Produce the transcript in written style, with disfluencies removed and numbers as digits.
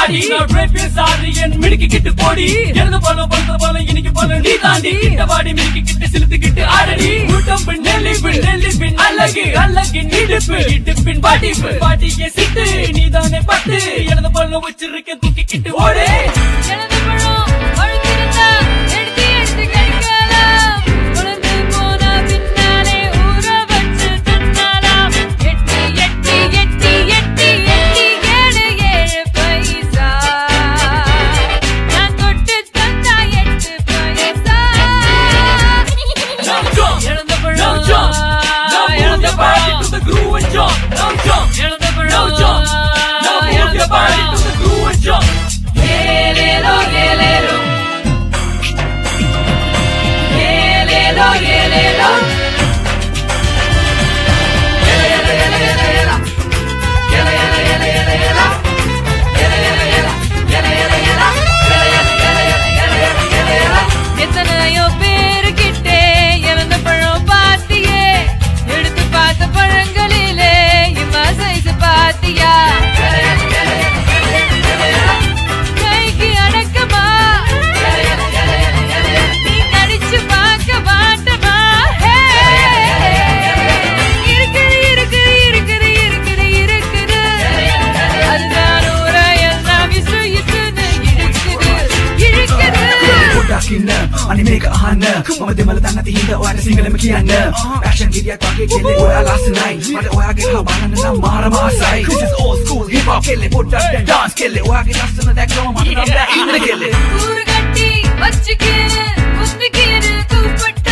தாடி சாரி என் மிடுக்கிட்டு போடி எழுத போல பழுத்த போல இன்னைக்கு போல நீ தாண்டி கிட்ட பாடி மிடுக்கிட்டு சிலுத்துக்கிட்டு ஆரடி கூட்டம் பின் நெல்லி பின் அழகு அழகு இடுப்பு இடுப்பின் பாட்டிப்பு பாட்டிக்கு சிட்டு நீ தானே பட்டு எழுத போல வச்சிருக்க தூக்கிக்கிட்டு ஓடு Animeka ahana Mamade malatan natin hinda o singa na makiana Action gidya kwake kele o last night Mada o age habana na mara masai This is old school hip hop kele put up and dance kele o age last na dak no mata na back in the kele Pura gatti vachikere usnikere tu pat